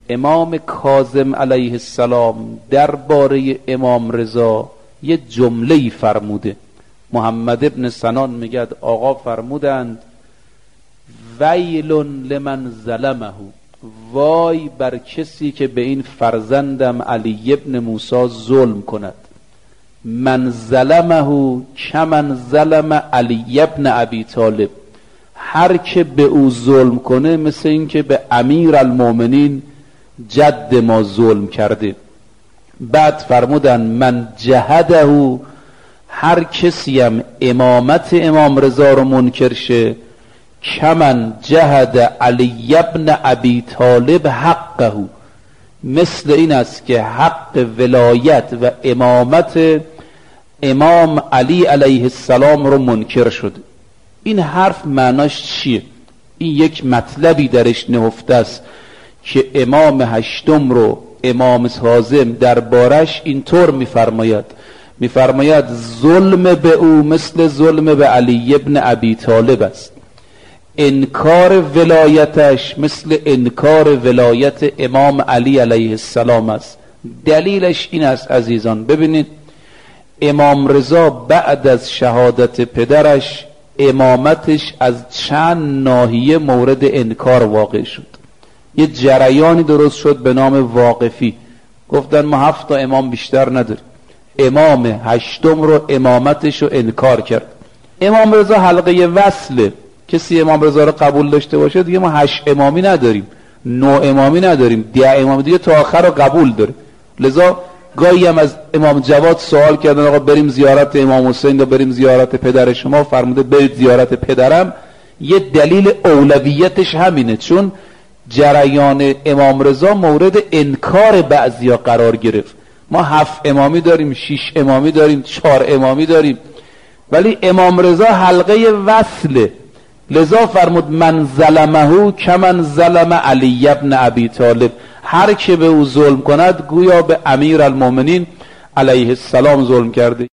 امام کاظم علیه السلام درباره امام رضا یه جمله‌ای فرموده. محمد ابن سنان میگه آقا فرمودند ویل لمن ظلمه، وای بر کسی که به این فرزندم علی ابن موسی ظلم کند. من ظلمه کمن ظلم علی ابن ابی طالب، هر که به او ظلم کنه مثل این که به امیر المؤمنین جد ما ظلم کرده. بعد فرمودن من جهده، هر کسی هم امامت امام رضا رو منکر شه کمن جهد علی ابن ابی طالب حقه، مثل این است که حق ولایت و امامت امام علی علیه السلام رو منکر شده. این حرف معناش چیه؟ این یک مطلبی درش نهفته است که امام هشتم رو امام کاظم دربارش اینطور میفرماید ظلم به او مثل ظلم به علی ابن ابی طالب است، انکار ولایتش مثل انکار ولایت امام علی علیه السلام است. دلیلش این است عزیزان، ببینید امام رضا بعد از شهادت پدرش امامتش از چند ناحیه مورد انکار واقع شد. یه جریانی درست شد به نام واقفی، گفتن ما 7 تا امام بیشتر نداریم. امام هشتم رو امامتش رو انکار کرد. امام رضا حلقه وصله، کسی امام رضا رو قبول داشته باشه دیگه ما 8 امامی نداریم، 9 امامی نداریم، 10 امامی دیگه تا آخر رو قبول داره. لذا گاهی هم از امام جواد سوال کردن آقا بریم زیارت امام حسین یا بریم زیارت پدر شما، فرموده برید زیارت پدرم. یه دلیل اولویتش همینه، چون جریان امام رضا مورد انکار بعضیا قرار گرفت. ما 7 امامی داریم، 6 امامی داریم، 4 امامی داریم، ولی امام رضا حلقه وصله. لذا فرمود من ظلمه کمن ظلم علی ابن ابی طالب، هر که به او ظلم کند گویا به امیر المؤمنین علیه السلام ظلم کرده.